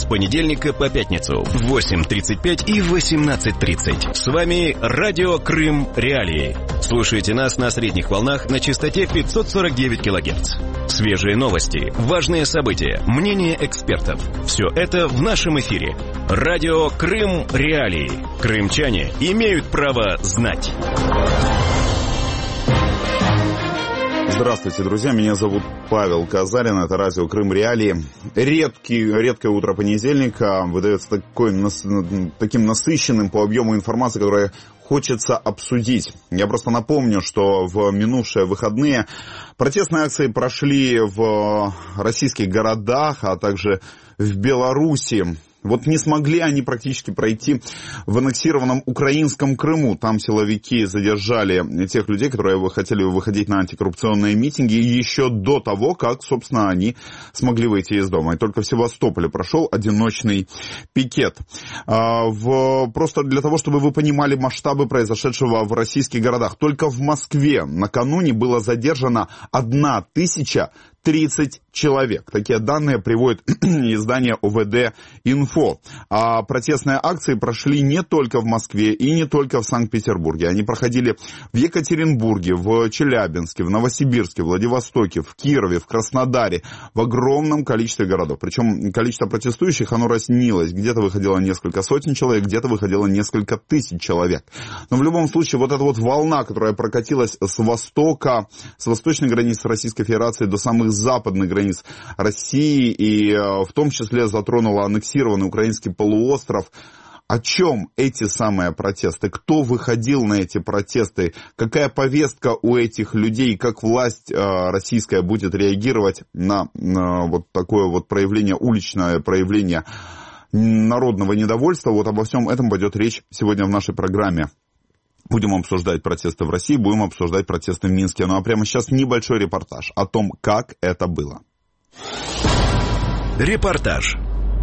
с понедельника по пятницу в 8:35 и 18:30. С вами Радио Крым Реалии. Слушайте нас на средних волнах на частоте 549 кГц. Свежие новости, важные события, мнения экспертов. Все это в нашем эфире. Радио Крым Реалии. Крымчане имеют право знать. Здравствуйте, друзья, меня зовут Павел Казарин, это радио Крым Реалии. Редкое утро понедельника выдается таким насыщенным по объему информации, которая хочется обсудить. Я просто напомню, что в минувшие выходные протестные акции прошли в российских городах, а также в Беларуси. Вот не смогли они практически пройти в аннексированном украинском Крыму. Там силовики задержали тех людей, которые хотели выходить на антикоррупционные митинги еще до того, как, собственно, они смогли выйти из дома. И только в Севастополе прошел одиночный пикет. Просто для того, чтобы вы понимали масштабы произошедшего в российских городах. Только в Москве накануне было задержано 1030 человек. Такие данные приводит издание ОВД-Инфо. А протестные акции прошли не только в Москве и не только в Санкт-Петербурге. Они проходили в Екатеринбурге, в Челябинске, в Новосибирске, в Владивостоке, в Кирове, в Краснодаре, в огромном количестве городов. Причем количество протестующих, оно разнилось. Где-то выходило несколько сотен человек, где-то выходило несколько тысяч человек. Но в любом случае, вот эта вот волна, которая прокатилась с востока, с восточной границы Российской Федерации до самых западных границ России, и в том числе затронула аннексированный украинский полуостров. О чем эти самые протесты? Кто выходил на эти протесты? Какая повестка у этих людей? Как власть российская будет реагировать на вот такое вот проявление, уличное проявление народного недовольства? Вот обо всем этом пойдет речь сегодня в нашей программе. Будем обсуждать протесты в России, будем обсуждать протесты в Минске. Ну а прямо сейчас небольшой репортаж о том, как это было. Репортаж.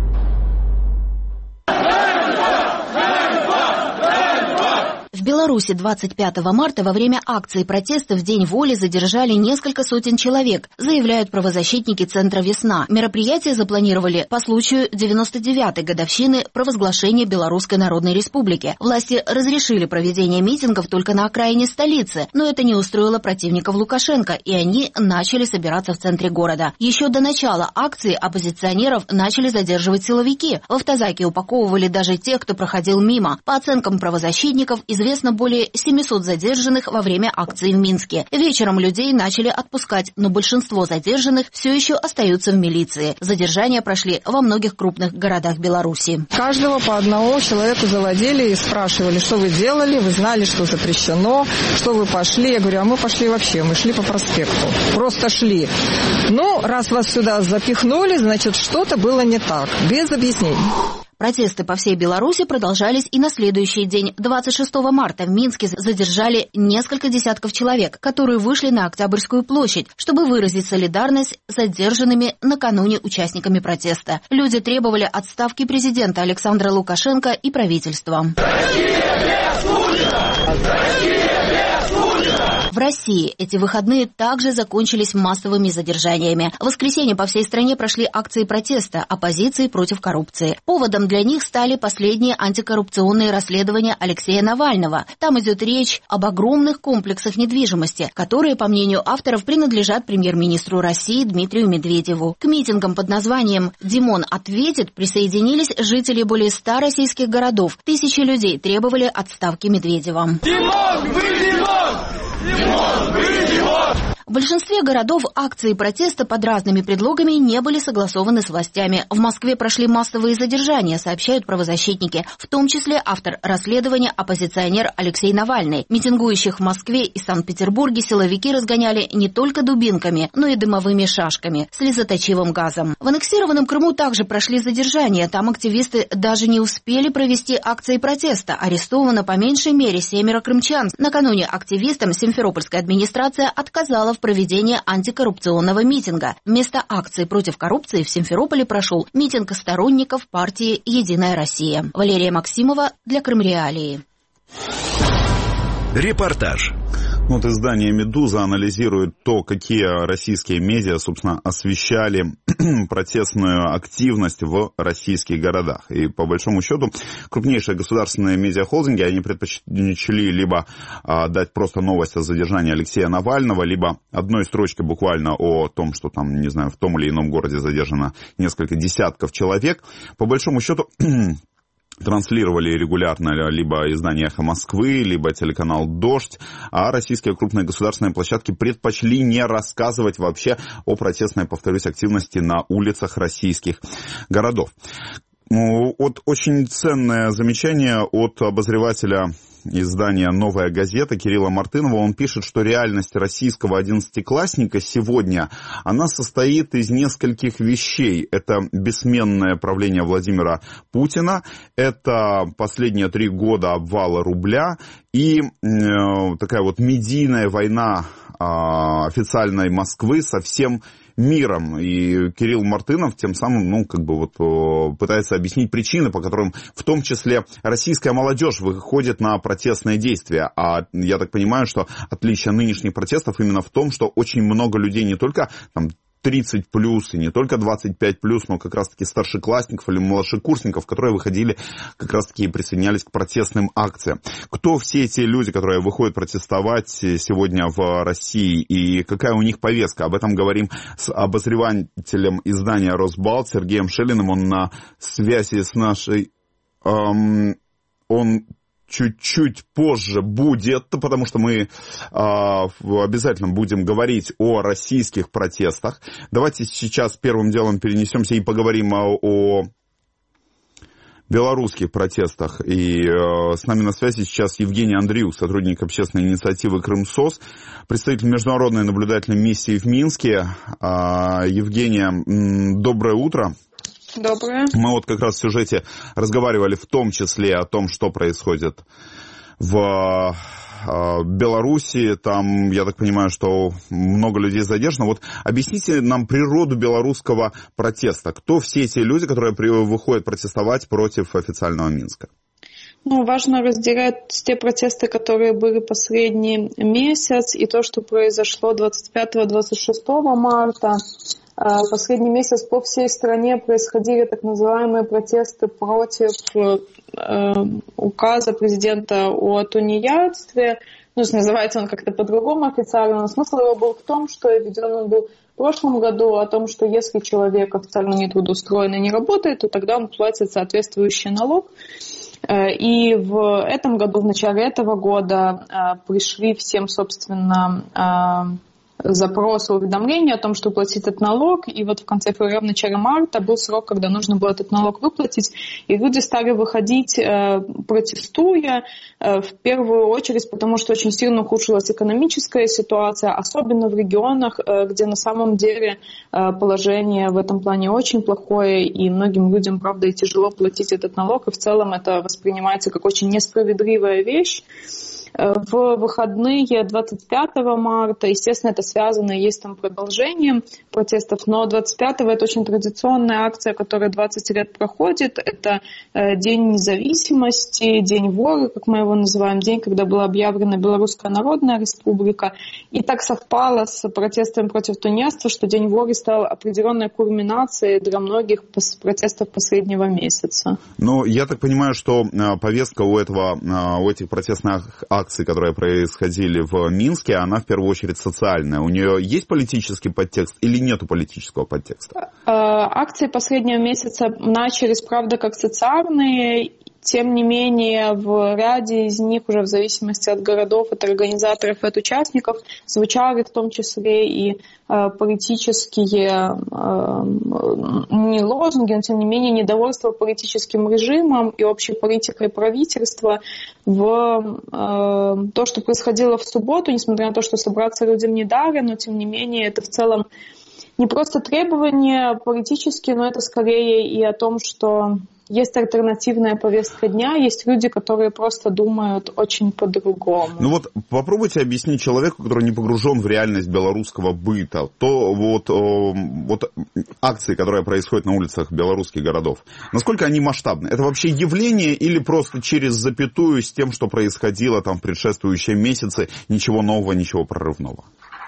В Беларуси 25 марта во время акции протеста в День воли задержали несколько сотен человек, заявляют правозащитники Центра «Весна». Мероприятие запланировали по случаю 99-й годовщины провозглашения Белорусской Народной Республики. Власти разрешили проведение митингов только на окраине столицы, но это не устроило противников Лукашенко, и они начали собираться в центре города. Еще до начала акции оппозиционеров начали задерживать силовики. В автозаки упаковывали даже тех, кто проходил мимо. По оценкам правозащитников, известно более 700 задержанных во время акции в Минске. Вечером людей начали отпускать, но большинство задержанных все еще остаются в милиции. Задержания прошли во многих крупных городах Беларуси. Каждого по одному человеку заводили и спрашивали, что вы делали, вы знали, что запрещено, что вы пошли. Я говорю, а мы пошли вообще, мы шли по проспекту, просто шли. Ну, раз вас сюда запихнули, значит, что-то было не так, без объяснений. Протесты по всей Беларуси продолжались и на следующий день. 26 марта в Минске задержали несколько десятков человек, которые вышли на Октябрьскую площадь, чтобы выразить солидарность с задержанными накануне участниками протеста. Люди требовали отставки президента Александра Лукашенко и правительства. В России эти выходные также закончились массовыми задержаниями. В воскресенье по всей стране прошли акции протеста оппозиции против коррупции. Поводом для них стали последние антикоррупционные расследования Алексея Навального. Там идет речь об огромных комплексах недвижимости, которые, по мнению авторов, принадлежат премьер-министру России Дмитрию Медведеву. К митингам под названием «Димон ответит» присоединились жители более 100 российских городов. Тысячи людей требовали отставки Медведева. Димон, вы Димон! Димон, вы Димон! В большинстве городов акции протеста под разными предлогами не были согласованы с властями. В Москве прошли массовые задержания, сообщают правозащитники, в том числе автор расследования оппозиционер Алексей Навальный. Митингующих в Москве и Санкт-Петербурге силовики разгоняли не только дубинками, но и дымовыми шашками, слезоточивым газом. В аннексированном Крыму также прошли задержания. Там активисты даже не успели провести акции протеста. Арестовано по меньшей мере 7 крымчан. Накануне активистам Симферопольская администрация отказала в проведении антикоррупционного митинга. Вместо акции против коррупции в Симферополе прошел митинг сторонников партии «Единая Россия». Валерия Максимова для Крым Реалии. Репортаж. Вот издание «Медуза» анализирует то, какие российские медиа, собственно, освещали протестную активность в российских городах. И по большому счету крупнейшие государственные медиахолдинги, они предпочли либо дать просто новость о задержании Алексея Навального, либо одной строчкой буквально о том, что там, не знаю, в том или ином городе задержано несколько десятков человек. По большому счету транслировали регулярно либо издание «Эхо Москвы», либо телеканал «Дождь», а российские крупные государственные площадки предпочли не рассказывать вообще о протестной, повторюсь, активности на улицах российских городов. Вот очень ценное замечание от обозревателя издания «Новая газета» Кирилла Мартынова. Он пишет, что реальность российского 11-классника сегодня, она состоит из нескольких вещей. Это бессменное правление Владимира Путина, это последние 3 года обвала рубля и такая вот медийная война официальной Москвы со всем миром. И Кирилл Мартынов тем самым, пытается объяснить причины, по которым в том числе российская молодежь выходит на протестные действия. А я так понимаю, что отличие нынешних протестов именно в том, что очень много людей не только там 30 плюс и не только 25 плюс, но как раз-таки старшеклассников или младшекурсников, которые выходили как раз-таки и присоединялись к протестным акциям. Кто все эти люди, которые выходят протестовать сегодня в России, и какая у них повестка? Об этом говорим с обозревателем издания «Росбалт» Сергеем Шелиным. Он на связи с нашей... Он чуть-чуть позже будет, потому что мы обязательно будем говорить о российских протестах. Давайте сейчас первым делом перенесемся и поговорим о белорусских протестах. И с нами на связи сейчас Евгений Андриюк, сотрудник общественной инициативы «Крымсос», представитель международной наблюдательной миссии в Минске. Евгения, доброе утро. Доброе. Мы вот как раз в сюжете разговаривали в том числе о том, что происходит в Беларуси. Там, я так понимаю, что много людей задержано. Вот объясните нам природу белорусского протеста. Кто все эти люди, которые выходят протестовать против официального Минска? Важно разделять те протесты, которые были последний месяц, и то, что произошло 25-26 марта. Последний месяц по всей стране происходили так называемые протесты против указа президента о тунеядстве. Называется он как-то по-другому официально, но смысл его был в том, что введен он был в прошлом году, о том, что если человек официально не трудоустроен и не работает, то тогда он платит соответствующий налог. И в этом году, в начале этого года, пришли всем, собственно, запросы, уведомления о том, что платить этот налог. И вот в конце февраля, в начале марта был срок, когда нужно было этот налог выплатить. И люди стали выходить, протестуя, в первую очередь, потому что очень сильно ухудшилась экономическая ситуация, особенно в регионах, где на самом деле положение в этом плане очень плохое, и многим людям, правда, и тяжело платить этот налог, и в целом это воспринимается как очень несправедливая вещь. В выходные 25 марта, естественно, это связано, есть там продолжение протестов, но 25-го это очень традиционная акция, которая 20 лет проходит. Это День независимости, День вора, как мы его называем, день, когда была объявлена Белорусская Народная Республика. И так совпало с протестами против тунеядства, что День вора стал определенной кульминацией для многих протестов последнего месяца. Ну, я так понимаю, что повестка у этих протестных акций, которые происходили в Минске, она в первую очередь социальная. У нее есть политический подтекст или нету политического подтекста? Акции последнего месяца начались, правда, как социальные. Тем не менее, в ряде из них, уже в зависимости от городов, от организаторов и от участников, звучали в том числе и политические, не лозунги, но тем не менее недовольство политическим режимом и общей политикой правительства в то, что происходило в субботу, несмотря на то, что собраться людям не дали, но тем не менее это в целом не просто требования политические, но это скорее и о том, что есть альтернативная повестка дня, есть люди, которые просто думают очень по-другому. Ну вот попробуйте объяснить человеку, который не погружен в реальность белорусского быта, то вот акции, которые происходят на улицах белорусских городов, насколько они масштабны? Это вообще явление или просто через запятую с тем, что происходило там в предшествующие месяцы, ничего нового, ничего прорывного?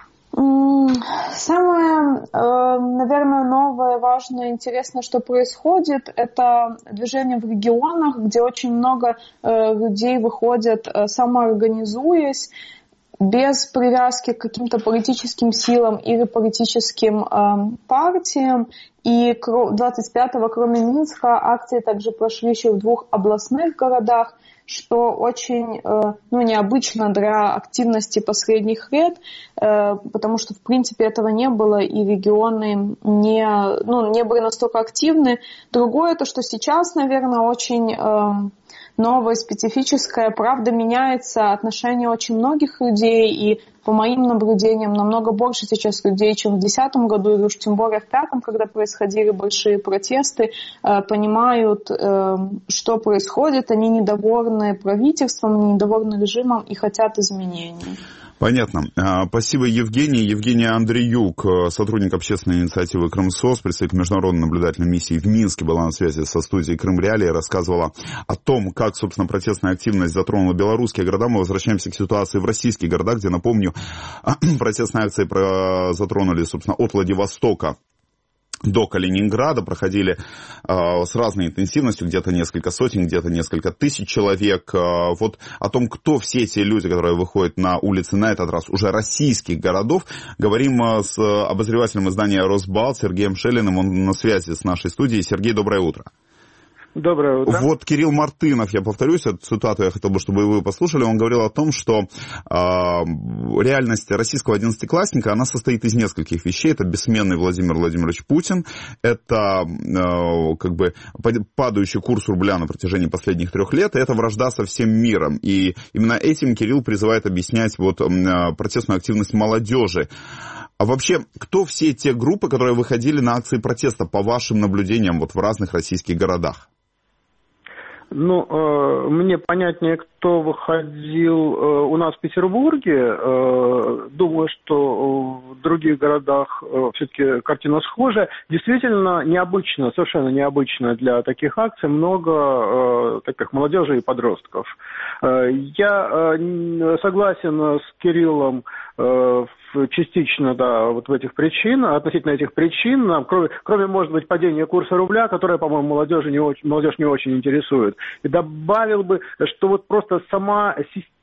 Самое, наверное, новое, важное, интересное, что происходит, это движение в регионах, где очень много людей выходят самоорганизуясь, без привязки к каким-то политическим силам или политическим партиям. И 25-го, кроме Минска, акции также прошли еще в 2 областных городах, что очень необычно для активности последних лет, потому что, в принципе, этого не было, и регионы не были настолько активны. Другое, то, что сейчас, наверное, очень новое, специфическое, правда, меняется отношение очень многих людей, и по моим наблюдениям намного больше сейчас людей, чем в 2010 году, или уж тем более в 2005, когда происходили большие протесты, понимают, что происходит, они недовольны правительством, они недовольны режимом и хотят изменений. Понятно. Спасибо, Евгений. Евгения Андреюк, сотрудник общественной инициативы «Крымсоц», представитель международной наблюдательной миссии в Минске, была на связи со студией «Крым Реалии», рассказывала о том, как, собственно, протестная активность затронула белорусские города. Мы возвращаемся к ситуации в российских городах, где, напомню, протестные акции затронули, собственно, от Владивостока до Калининграда, проходили с разной интенсивностью, где-то несколько сотен, где-то несколько тысяч человек. Вот о том, кто все эти люди, которые выходят на улицы, на этот раз уже российских городов, говорим с обозревателем издания «Росбалт» Сергеем Шелиным. Он на связи с нашей студией. Сергей, доброе утро. Доброе утро. Вот Кирилл Мартынов, я повторюсь эту цитату, я хотел бы, чтобы и вы послушали, он говорил о том, что реальность российского 11-классника, она состоит из нескольких вещей. Это бессменный Владимир Владимирович Путин, это падающий курс рубля на протяжении последних 3 лет, и это вражда со всем миром. И именно этим Кирилл призывает объяснять протестную активность молодежи. А вообще, кто все те группы, которые выходили на акции протеста, по вашим наблюдениям, в разных российских городах? Мне понятнее, кто выходил у нас в Петербурге. Думаю, что в других городах все-таки картина схожая. Действительно необычно, совершенно необычно для таких акций много таких молодежи и подростков. Я согласен с Кириллом частично, да, вот в этих причин, относительно этих причин, кроме, может быть, падения курса рубля, которое, по-моему, молодежь не очень интересует. И добавил бы, что вот просто сама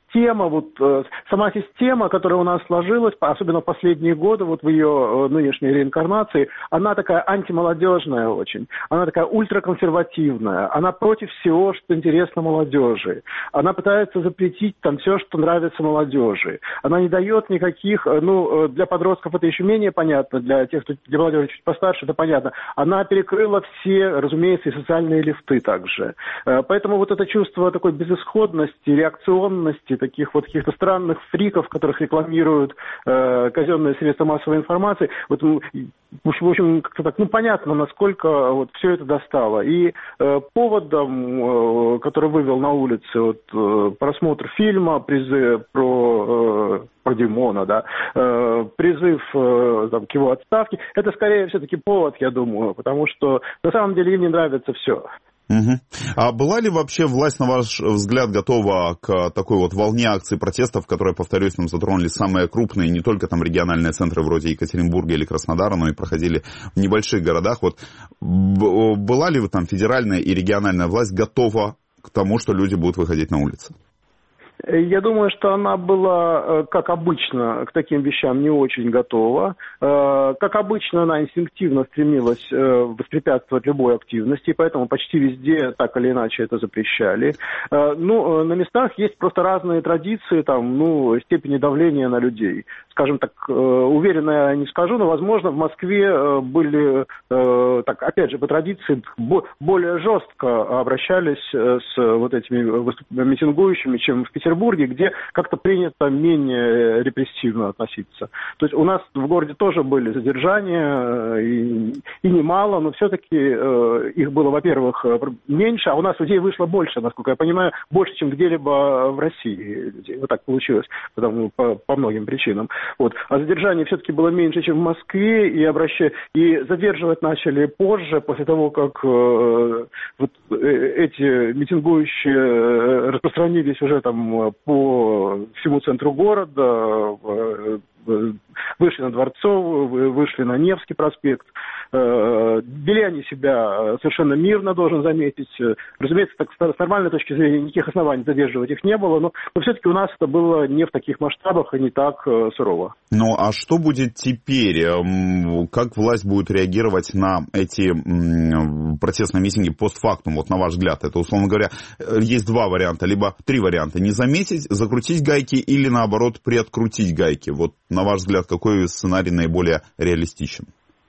система, которая у нас сложилась, особенно в последние годы, вот в ее нынешней реинкарнации, она такая антимолодежная очень. Она такая ультраконсервативная. Она против всего, что интересно молодежи. Она пытается запретить там все, что нравится молодежи. Она не дает никаких, для подростков это еще менее понятно, для молодежи чуть постарше это понятно. Она перекрыла все, разумеется, и социальные лифты также. Поэтому вот это чувство такой безысходности, реакционности, таких вот каких-то странных фриков, которых рекламируют казенные средства массовой информации. В общем, как-то так, понятно, насколько все это достало. И поводом, который вывел на улицы просмотр фильма, призыв про Димона, да, призыв к его отставке, это скорее все-таки повод, я думаю, потому что на самом деле им не нравится все. Угу. А была ли вообще власть, на ваш взгляд, готова к такой волне акций протестов, которые, повторюсь, затронули самые крупные, не только там региональные центры вроде Екатеринбурга или Краснодара, но и проходили в небольших городах? Была ли там федеральная и региональная власть готова к тому, что люди будут выходить на улицы? Я думаю, что она была, как обычно, к таким вещам не очень готова. Как обычно, она инстинктивно стремилась воспрепятствовать любой активности, и поэтому почти везде так или иначе это запрещали. На местах есть просто разные традиции, степени давления на людей. Скажем так, уверенно я не скажу, но, возможно, в Москве были, опять же, по традиции, более жестко обращались с этими митингующими, чем в Петербурге. Санкт-Петербурге, где как-то принято менее репрессивно относиться. То есть у нас в городе тоже были задержания, и немало, но все-таки их было, во-первых, меньше, а у нас людей вышло больше, насколько я понимаю, больше, чем где-либо в России. Вот так получилось, потому, по многим причинам. Вот. А задержаний все-таки было меньше, чем в Москве, и задерживать начали позже, после того, как эти митингующие распространились уже там по всему центру города, вышли на Дворцовую, вышли на Невский проспект. Вели они себя совершенно мирно, должен заметить. Разумеется, так, с нормальной точки зрения никаких оснований задерживать их не было, но все-таки у нас это было не в таких масштабах и не так сурово. Ну, а что будет теперь? Как власть будет реагировать на эти протестные митинги постфактум, вот на ваш взгляд? Это, условно говоря, есть два варианта, либо три варианта. Не заметить, закрутить гайки или, наоборот, приоткрутить гайки. Вот, на ваш взгляд, какой сценарий наиболее реалистичен?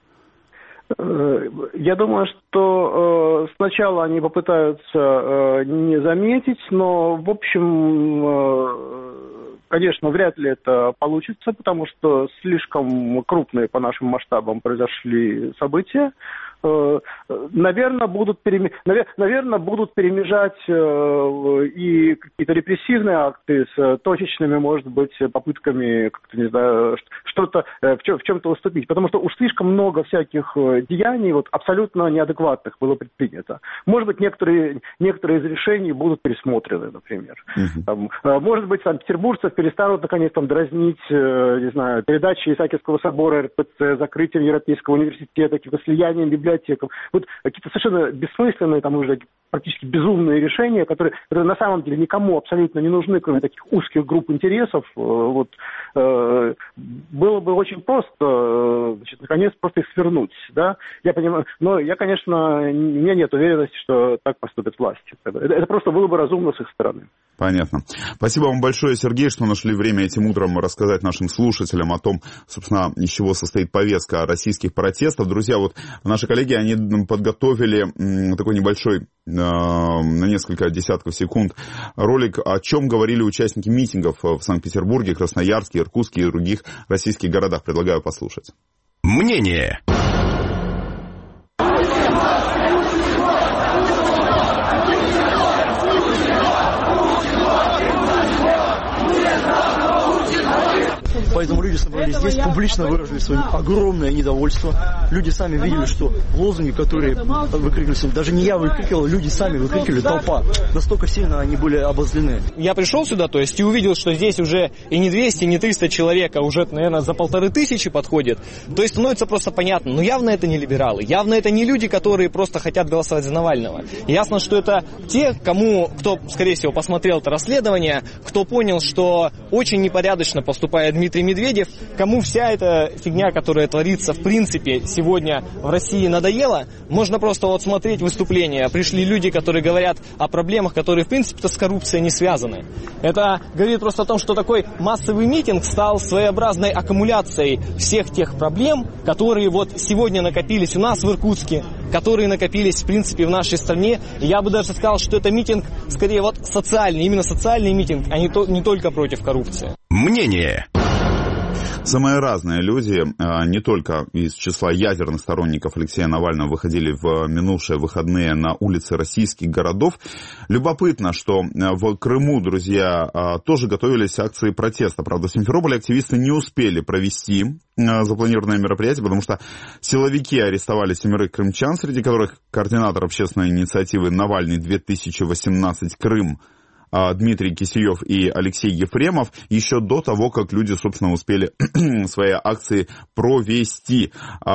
Я думаю, что сначала они попытаются не заметить, но, в общем, конечно, вряд ли это получится, потому что слишком крупные по нашим масштабам произошли события. Наверное, будут перемежать и какие-то репрессивные акты с точечными, может быть, попытками, как-то, не знаю, что-то в чем-то уступить. Потому что уж слишком много всяких деяний вот, абсолютно неадекватных было предпринято. Может быть, некоторые из решений будут пересмотрены, например. Там, может быть, санкт-петербуржцев перестанут, наконец, там, дразнить, не знаю, передачей Исаакиевского собора РПЦ, закрытием Европейского университета, каким-то слиянием библиотеков. Вот какие-то совершенно бессмысленные, там уже практически безумные решения, которые на самом деле никому абсолютно не нужны, кроме таких узких групп интересов. Вот, было бы очень просто, значит, наконец, просто их свернуть. Да? Я понимаю, но я, конечно, у меня нет уверенности, что так поступят власти. Это просто было бы разумно с их стороны. Понятно. Спасибо вам большое, Сергей, что нашли время этим утром рассказать нашим слушателям о том, собственно, из чего состоит повестка российских протестов. Друзья, вот наши коллеги, они подготовили такой небольшой, на несколько десятков секунд, ролик, о чем говорили участники митингов в Санкт-Петербурге, Красноярске, Иркутске и других российских городах. Предлагаю послушать. Мнение. Поэтому люди собрались здесь, публично выразили свое огромное недовольство. Люди сами видели, что лозунги, которые выкрикивались, даже не я выкрикивал, люди сами выкрикивали, толпа. Настолько сильно они были обозлены. Я пришел сюда, то есть, и увидел, что здесь уже и не 200, и не 300 человек, а уже, наверное, за 1500 подходит. То есть становится просто понятно, но явно это не либералы, явно это не люди, которые просто хотят голосовать за Навального. Ясно, что это те, кто, скорее всего, посмотрел это расследование, кто понял, что очень непорядочно поступает Дмитрий Медведев, кому вся эта фигня, которая творится, в принципе, сегодня в России надоела. Можно просто вот смотреть выступления. Пришли люди, которые говорят о проблемах, которые, в принципе-то, с коррупцией не связаны. Это говорит просто о том, что такой массовый митинг стал своеобразной аккумуляцией всех тех проблем, которые вот сегодня накопились у нас в Иркутске, которые накопились, в принципе, в нашей стране. И я бы даже сказал, что это митинг, скорее, вот социальный, именно социальный митинг, а не только против коррупции. Мнение. Самые разные люди, не только из числа ядерных сторонников Алексея Навального, выходили в минувшие выходные на улицы российских городов. Любопытно, что в Крыму, друзья, тоже готовились акции протеста. Правда, в Симферополе активисты не успели провести запланированное мероприятие, потому что силовики арестовали 7 крымчан, среди которых координатор общественной инициативы «Навальный 2018 Крым» Дмитрий Кисеев и Алексей Ефремов, еще до того, как люди, собственно, успели свои акции провести.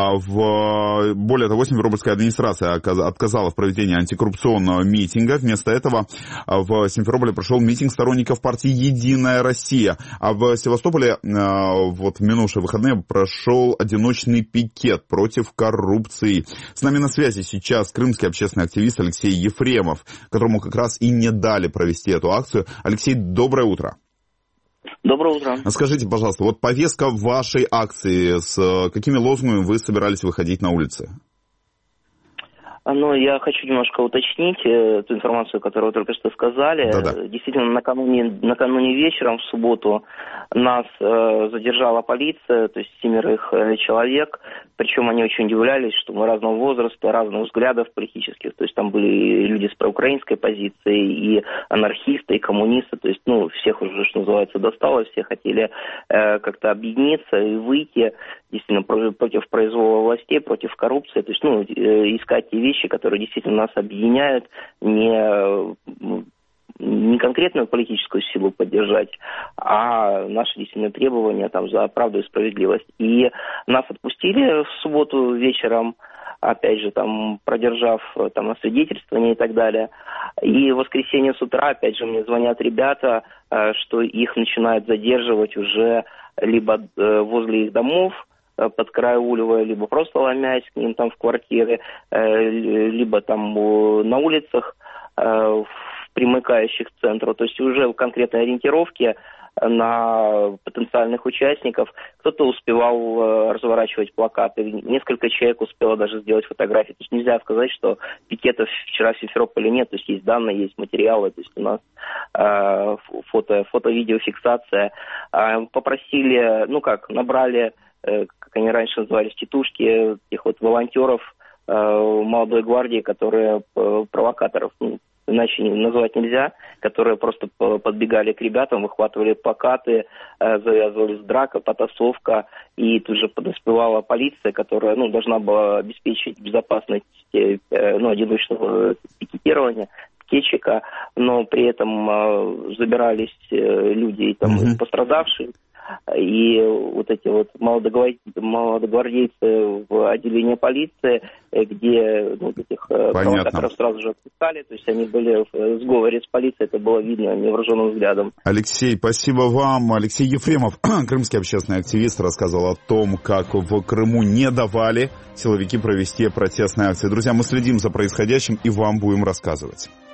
Более того, Симферопольская администрация отказала в проведении антикоррупционного митинга. Вместо этого в Симферополе прошел митинг сторонников партии «Единая Россия». А в Севастополе вот в минувшие выходные прошел одиночный пикет против коррупции. С нами на связи сейчас крымский общественный активист Алексей Ефремов, которому как раз и не дали провести эту акцию. Алексей, доброе утро. Доброе утро. Скажите, пожалуйста, вот повестка вашей акции, с какими лозунгами вы собирались выходить на улицы? Но я хочу немножко уточнить ту информацию, которую вы только что сказали. Да-да. Действительно, накануне вечером, в субботу, нас задержала полиция, то есть 7 человек. Причем они очень удивлялись, что мы разного возраста, разных взглядов политических. То есть там были люди с проукраинской позицией, и анархисты, и коммунисты. То есть, всех уже, что называется, досталось. Все хотели как-то объединиться и выйти действительно против произвола властей, против коррупции. То есть, искать те вещи, которые действительно нас объединяют, не конкретную политическую силу поддержать, а наши действительно требования там, за правду и справедливость. И нас отпустили в субботу вечером, опять же, там, продержав там, освидетельствование и так далее. И в воскресенье с утра, опять же, мне звонят ребята, что их начинают задерживать уже либо возле их домов, под Караулево, либо просто ломясь к ним там в квартиры, либо там на улицах, примыкающих к центру. То есть уже в конкретной ориентировке на потенциальных участников. Кто-то успевал разворачивать плакаты, несколько человек успело даже сделать фотографии. То есть нельзя сказать, что пикетов вчера в Симферополе нет. То есть есть данные, есть материалы, то есть у нас фото-видеофиксация. Попросили, набрали, как они раньше назывались, тетушки, тех вот волонтеров молодой гвардии, которые провокаторов, иначе назвать нельзя, которые просто подбегали к ребятам, выхватывали плакаты, завязывались драка, потасовка, и тут же подоспевала полиция, которая должна была обеспечить безопасность одиночного пикетирования, пикетчика, но при этом забирались люди пострадавшие. И вот эти вот молодогвардейцы в отделении полиции, где этих провокаторов сразу же отпускали, то есть они были в сговоре с полицией, это было видно невооруженным взглядом. Алексей, спасибо вам. Алексей Ефремов, крымский общественный активист, рассказывал о том, как в Крыму не давали силовики провести протестные акции. Друзья, мы следим за происходящим и вам будем рассказывать.